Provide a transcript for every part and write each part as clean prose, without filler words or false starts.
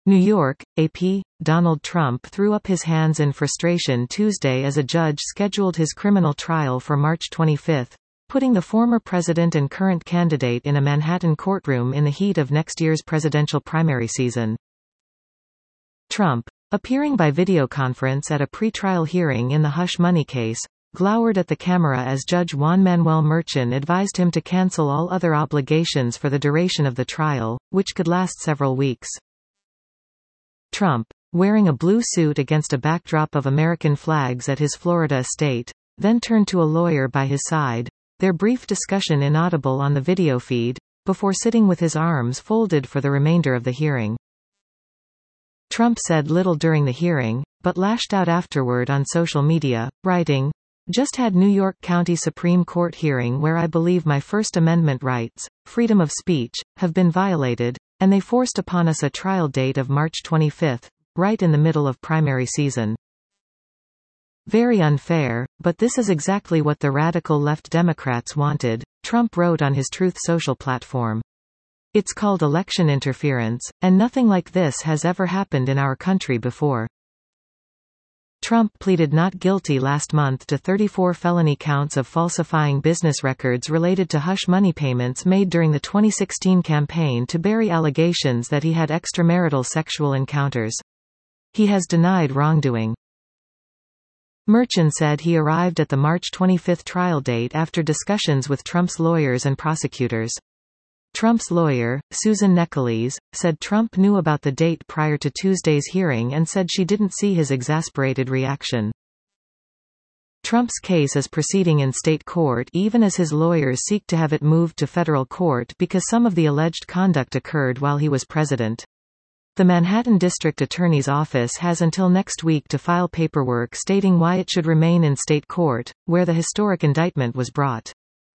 New York, AP. Donald Trump threw up his hands in frustration Tuesday as a judge scheduled his criminal trial for March 25, putting the former president and current candidate in a Manhattan courtroom in the heat of next year's presidential primary season. Trump, appearing by videoconference at a pretrial hearing in the hush money case, glowered at the camera as Judge Juan Manuel Merchan advised him to cancel all other obligations for the duration of the trial, which could last several weeks. Trump, wearing a blue suit against a backdrop of American flags at his Florida estate, then turned to a lawyer by his side, their brief discussion inaudible on the video feed, before sitting with his arms folded for the remainder of the hearing. Trump said little during the hearing, but lashed out afterward on social media, writing, "Just had New York County Supreme Court hearing where I believe my First Amendment rights, freedom of speech, have been violated, and they forced upon us a trial date of March 25, right in the middle of primary season. Very unfair, but this is exactly what the radical left Democrats wanted," Trump wrote on his Truth Social platform. "It's called election interference, and nothing like this has ever happened in our country before." Trump pleaded not guilty last month to 34 felony counts of falsifying business records related to hush money payments made during the 2016 campaign to bury allegations that he had extramarital sexual encounters. He has denied wrongdoing. Merchan said he arrived at the March 25 trial date after discussions with Trump's lawyers and prosecutors. Trump's lawyer, Susan Necheles, said Trump knew about the date prior to Tuesday's hearing and said she didn't see his exasperated reaction. Trump's case is proceeding in state court even as his lawyers seek to have it moved to federal court because some of the alleged conduct occurred while he was president. The Manhattan District Attorney's Office has until next week to file paperwork stating why it should remain in state court, where the historic indictment was brought.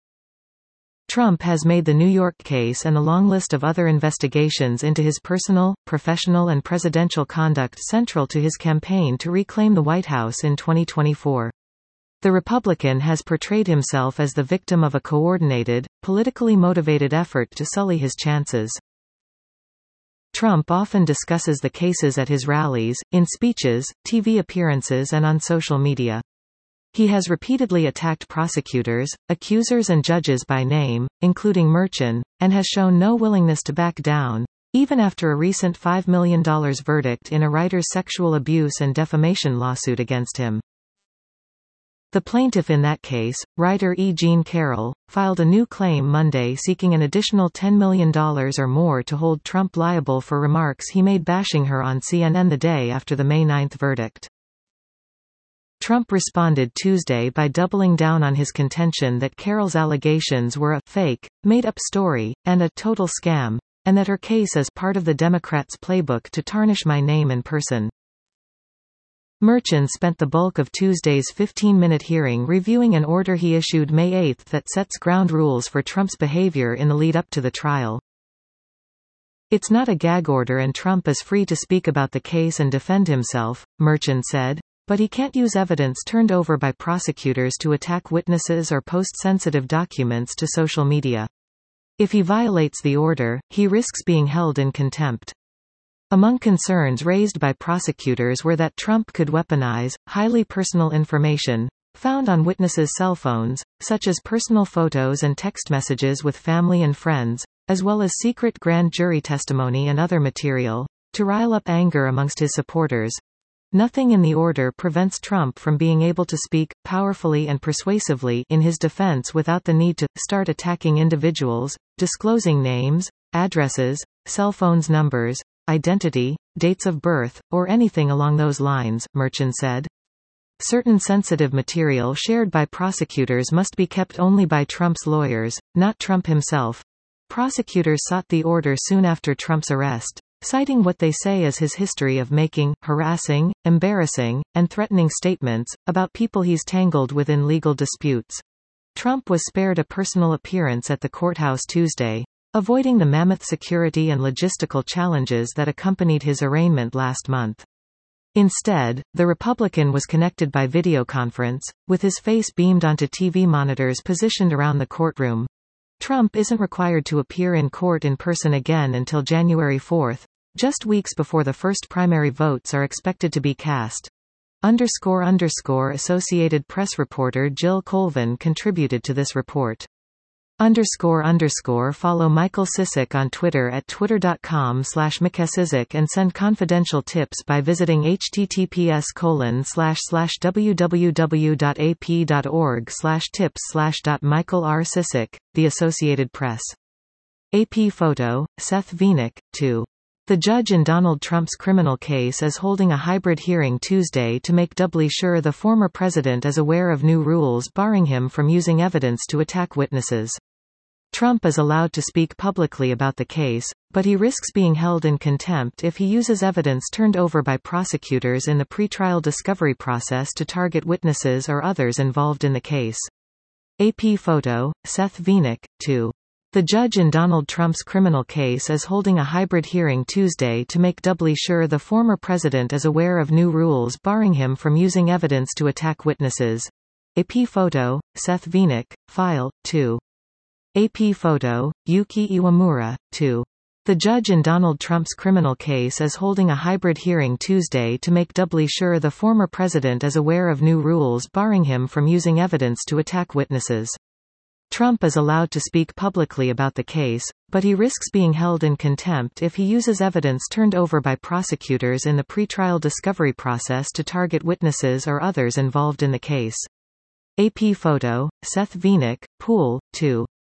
Trump has made the New York case and the long list of other investigations into his personal, professional and presidential conduct central to his campaign to reclaim the White House in 2024. The Republican has portrayed himself as the victim of a coordinated, politically motivated effort to sully his chances. Trump often discusses the cases at his rallies, in speeches, TV appearances and on social media. He has repeatedly attacked prosecutors, accusers and judges by name, including Merchan, and has shown no willingness to back down, even after a recent $5 million verdict in a writer's sexual abuse and defamation lawsuit against him. The plaintiff in that case, writer E. Jean Carroll, filed a new claim Monday seeking an additional $10 million or more to hold Trump liable for remarks he made bashing her on CNN the day after the May 9 verdict. Trump responded Tuesday by doubling down on his contention that Carroll's allegations were a fake, made-up story, and a total scam, and that her case is part of the Democrats' playbook to tarnish my name and person. Merchan spent the bulk of Tuesday's 15-minute hearing reviewing an order he issued May 8 that sets ground rules for Trump's behavior in the lead-up to the trial. "It's not a gag order and Trump is free to speak about the case and defend himself," Merchan said. "But he can't use evidence turned over by prosecutors to attack witnesses or post sensitive documents to social media. If he violates the order, he risks being held in contempt." Among concerns raised by prosecutors were that Trump could weaponize highly personal information found on witnesses' cell phones, such as personal photos and text messages with family and friends, as well as secret grand jury testimony and other material, to rile up anger amongst his supporters. Nothing in the order prevents Trump from being able to speak powerfully and persuasively in his defense without the need to start attacking individuals, disclosing names, addresses, cell phones numbers, identity, dates of birth, or anything along those lines, Merchan said. Certain sensitive material shared by prosecutors must be kept only by Trump's lawyers, not Trump himself. Prosecutors sought the order soon after Trump's arrest, citing what they say is his history of making, harassing, embarrassing, and threatening statements about people he's tangled with in legal disputes. Trump was spared a personal appearance at the courthouse Tuesday, avoiding the mammoth security and logistical challenges that accompanied his arraignment last month. Instead, the Republican was connected by videoconference, with his face beamed onto TV monitors positioned around the courtroom. Trump isn't required to appear in court in person again until January 4, just weeks before the first primary votes are expected to be cast. ___ Associated Press reporter Jill Colvin contributed to this report. ___ Follow Michael Cizik on Twitter at twitter.com/MichaelCizik and send confidential tips by visiting https://www.ap.org/tips/.michael_r_cizik, The Associated Press. AP photo, Seth Vinick, 2. The judge in Donald Trump's criminal case is holding a hybrid hearing Tuesday to make doubly sure the former president is aware of new rules barring him from using evidence to attack witnesses. Trump is allowed to speak publicly about the case, but he risks being held in contempt if he uses evidence turned over by prosecutors in the pretrial discovery process to target witnesses or others involved in the case. AP photo, Seth Vinick, 2. The judge in Donald Trump's criminal case is holding a hybrid hearing Tuesday to make doubly sure the former president is aware of new rules barring him from using evidence to attack witnesses. AP photo, Seth Vinick, file, 2. AP photo, Yuki Iwamura, 2. The judge in Donald Trump's criminal case is holding a hybrid hearing Tuesday to make doubly sure the former president is aware of new rules barring him from using evidence to attack witnesses. Trump is allowed to speak publicly about the case, but he risks being held in contempt if he uses evidence turned over by prosecutors in the pretrial discovery process to target witnesses or others involved in the case. AP photo, Seth Vinick, Pool, 2.